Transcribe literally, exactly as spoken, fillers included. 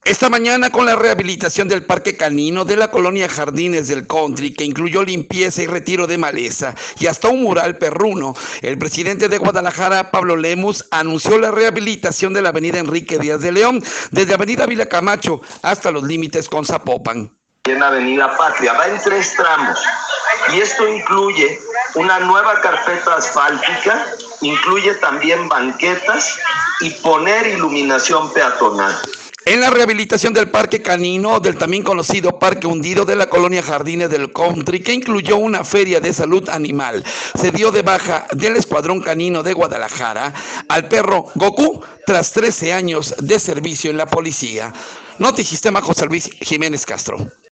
Esta mañana con la rehabilitación del parque canino de la colonia Jardines del Country, que incluyó limpieza y retiro de maleza y hasta un mural perruno, el presidente de Guadalajara, Pablo Lemus, anunció la rehabilitación de la avenida Enrique Díaz de León, desde avenida Vila Camacho hasta los límites con Zapopan. En Avenida Patria, va en tres tramos y esto incluye una nueva carpeta asfáltica, incluye también banquetas y poner iluminación peatonal. En la rehabilitación del parque canino, del también conocido Parque Hundido de la colonia Jardines del Country, que incluyó una feria de salud animal, se dio de baja del Escuadrón Canino de Guadalajara al perro Goku tras trece años de servicio en la policía. Notisistema José Luis Jiménez Castro.